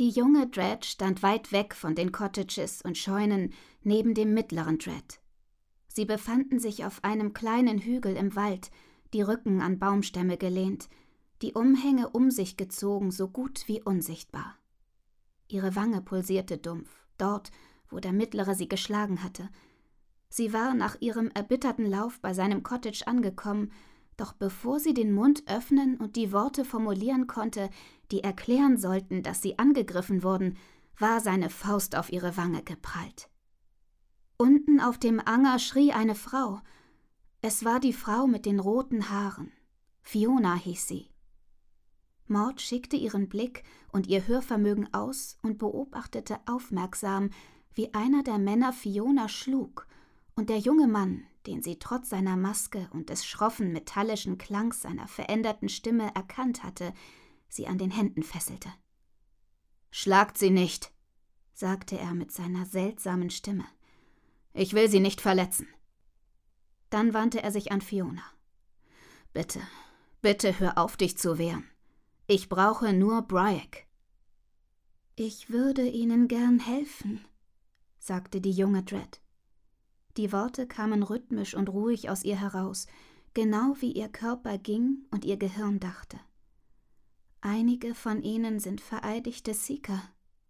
Die junge Dread stand weit weg von den Cottages und Scheunen neben dem mittleren Dread. Sie befanden sich auf einem kleinen Hügel im Wald, die Rücken an Baumstämme gelehnt, die Umhänge um sich gezogen, so gut wie unsichtbar. Ihre Wange pulsierte dumpf, dort, wo der Mittlere sie geschlagen hatte. Sie war nach ihrem erbitterten Lauf bei seinem Cottage angekommen, doch bevor sie den Mund öffnen und die Worte formulieren konnte, die erklären sollten, dass sie angegriffen wurden, war seine Faust auf ihre Wange geprallt. Unten auf dem Anger schrie eine Frau. Es war die Frau mit den roten Haaren. Fiona hieß sie. Maud schickte ihren Blick und ihr Hörvermögen aus und beobachtete aufmerksam, wie einer der Männer Fiona schlug und der junge Mann, den sie trotz seiner Maske und des schroffen, metallischen Klangs seiner veränderten Stimme erkannt hatte, sie an den Händen fesselte. »Schlagt sie nicht«, sagte er mit seiner seltsamen Stimme. »Ich will sie nicht verletzen.« Dann wandte er sich an Fiona. »Bitte, bitte hör auf, dich zu wehren. Ich brauche nur Bryac.« »Ich würde Ihnen gern helfen«, sagte die junge Dread. Die Worte kamen rhythmisch und ruhig aus ihr heraus, genau wie ihr Körper ging und ihr Gehirn dachte. »Einige von ihnen sind vereidigte Seeker.«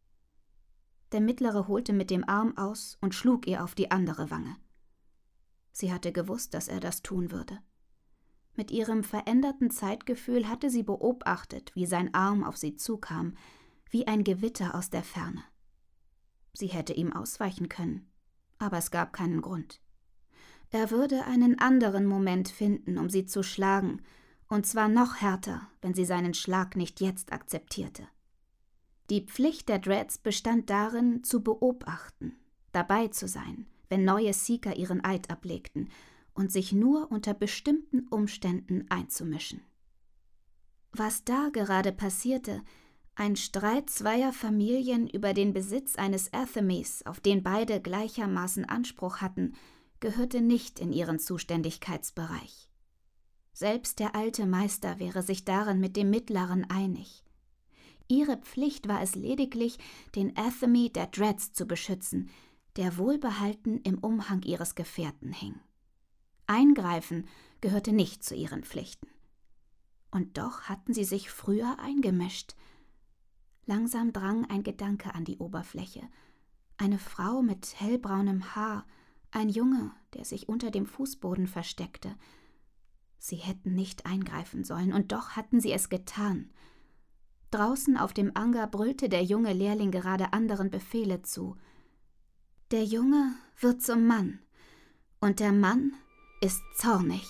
Der Mittlere holte mit dem Arm aus und schlug ihr auf die andere Wange. Sie hatte gewusst, dass er das tun würde. Mit ihrem veränderten Zeitgefühl hatte sie beobachtet, wie sein Arm auf sie zukam, wie ein Gewitter aus der Ferne. Sie hätte ihm ausweichen können, aber es gab keinen Grund. Er würde einen anderen Moment finden, um sie zu schlagen, und zwar noch härter, wenn sie seinen Schlag nicht jetzt akzeptierte. Die Pflicht der Dreads bestand darin, zu beobachten, dabei zu sein, wenn neue Seeker ihren Eid ablegten, und sich nur unter bestimmten Umständen einzumischen. Was da gerade passierte, ein Streit zweier Familien über den Besitz eines Athames, auf den beide gleichermaßen Anspruch hatten, gehörte nicht in ihren Zuständigkeitsbereich. Selbst der alte Meister wäre sich darin mit dem Mittleren einig. Ihre Pflicht war es lediglich, den Athame der Dreads zu beschützen, der wohlbehalten im Umhang ihres Gefährten hing. Eingreifen gehörte nicht zu ihren Pflichten. Und doch hatten sie sich früher eingemischt. Langsam drang ein Gedanke an die Oberfläche. Eine Frau mit hellbraunem Haar, ein Junge, der sich unter dem Fußboden versteckte. Sie hätten nicht eingreifen sollen, und doch hatten sie es getan. Draußen auf dem Anger brüllte der junge Lehrling gerade anderen Befehle zu. Der Junge wird zum Mann, und der Mann ist zornig.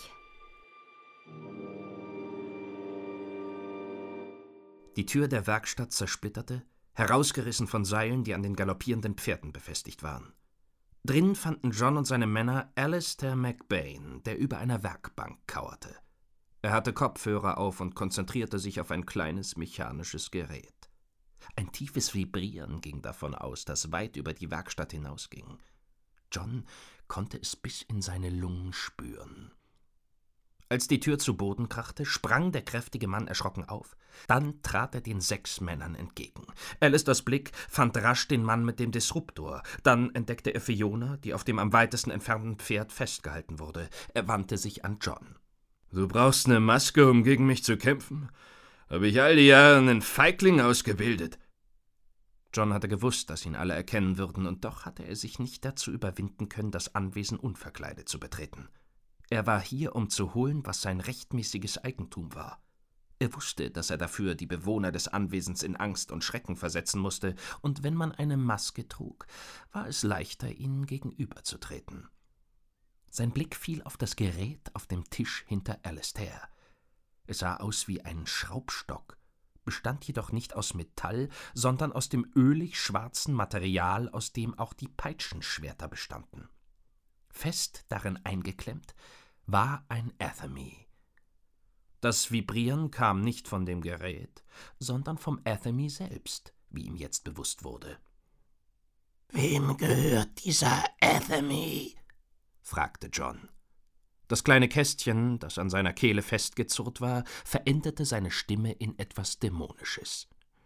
Die Tür der Werkstatt zersplitterte, herausgerissen von Seilen, die an den galoppierenden Pferden befestigt waren. Drin fanden John und seine Männer Alistair McBain, der über einer Werkbank kauerte. Er hatte Kopfhörer auf und konzentrierte sich auf ein kleines mechanisches Gerät. Ein tiefes Vibrieren ging davon aus, das weit über die Werkstatt hinausging. John konnte es bis in seine Lungen spüren. Als die Tür zu Boden krachte, sprang der kräftige Mann erschrocken auf. Dann trat er den 6 Männern entgegen. Alistairs Blick fand rasch den Mann mit dem Disruptor. Dann entdeckte er Fiona, die auf dem am weitesten entfernten Pferd festgehalten wurde. Er wandte sich an John. »Du brauchst eine Maske, um gegen mich zu kämpfen? Habe ich all die Jahre einen Feigling ausgebildet?« John hatte gewusst, dass ihn alle erkennen würden, und doch hatte er sich nicht dazu überwinden können, das Anwesen unverkleidet zu betreten. Er war hier, um zu holen, was sein rechtmäßiges Eigentum war. Er wusste, dass er dafür die Bewohner des Anwesens in Angst und Schrecken versetzen musste, und wenn man eine Maske trug, war es leichter, ihnen gegenüberzutreten. Sein Blick fiel auf das Gerät auf dem Tisch hinter Alistair. Es sah aus wie ein Schraubstock, bestand jedoch nicht aus Metall, sondern aus dem ölig schwarzen Material, aus dem auch die Peitschenschwerter bestanden. Fest darin eingeklemmt war ein Athame. Das Vibrieren kam nicht von dem Gerät, sondern vom Athame selbst, wie ihm jetzt bewusst wurde. »Wem gehört dieser Athame?« fragte John. Das kleine Kästchen, das an seiner Kehle festgezurrt war, veränderte seine Stimme in etwas Dämonisches.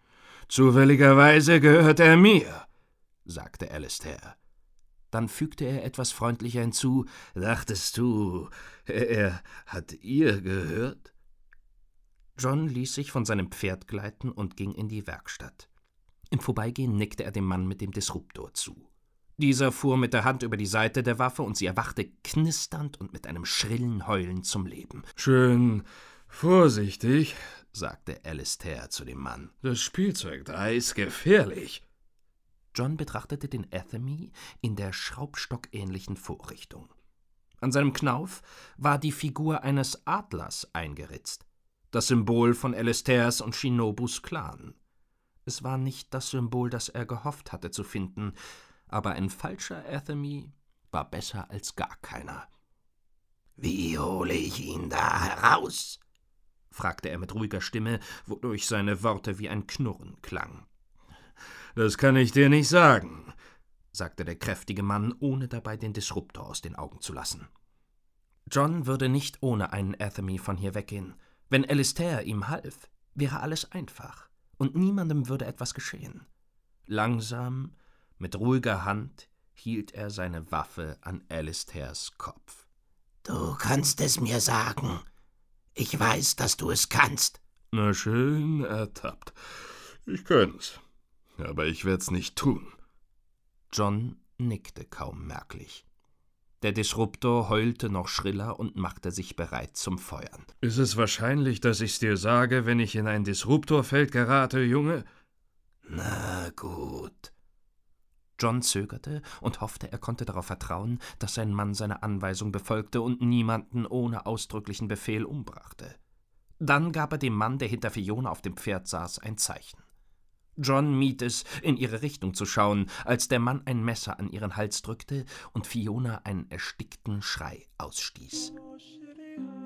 »Zufälligerweise gehört er mir«, sagte Alastair. Dann fügte er etwas freundlicher hinzu, »Dachtest du, er hat ihr gehört?« John ließ sich von seinem Pferd gleiten und ging in die Werkstatt. Im Vorbeigehen nickte er dem Mann mit dem Disruptor zu. Dieser fuhr mit der Hand über die Seite der Waffe und sie erwachte knisternd und mit einem schrillen Heulen zum Leben. »Schön vorsichtig«, sagte Alastair zu dem Mann. »Das Spielzeug da ist gefährlich.« John betrachtete den Athame in der schraubstockähnlichen Vorrichtung. An seinem Knauf war die Figur eines Adlers eingeritzt, das Symbol von Alastairs und Shinobus Clan. Es war nicht das Symbol, das er gehofft hatte zu finden, aber ein falscher Athame war besser als gar keiner. »Wie hole ich ihn da heraus?« fragte er mit ruhiger Stimme, wodurch seine Worte wie ein Knurren klangen. »Das kann ich dir nicht sagen«, sagte der kräftige Mann, ohne dabei den Disruptor aus den Augen zu lassen. John würde nicht ohne einen Athame von hier weggehen. Wenn Alastair ihm half, wäre alles einfach, und niemandem würde etwas geschehen. Langsam, mit ruhiger Hand, hielt er seine Waffe an Alastairs Kopf. »Du kannst es mir sagen. Ich weiß, dass du es kannst.« »Na schön ertappt. Ich könn's. Aber ich werd's nicht tun.« John nickte kaum merklich. Der Disruptor heulte noch schriller und machte sich bereit zum Feuern. »Ist es wahrscheinlich, dass ich's dir sage, wenn ich in ein Disruptorfeld gerate, Junge?« »Na gut.« John zögerte und hoffte, er konnte darauf vertrauen, dass sein Mann seine Anweisung befolgte und niemanden ohne ausdrücklichen Befehl umbrachte. Dann gab er dem Mann, der hinter Fiona auf dem Pferd saß, ein Zeichen. John mied es, in ihre Richtung zu schauen, als der Mann ein Messer an ihren Hals drückte und Fiona einen erstickten Schrei ausstieß.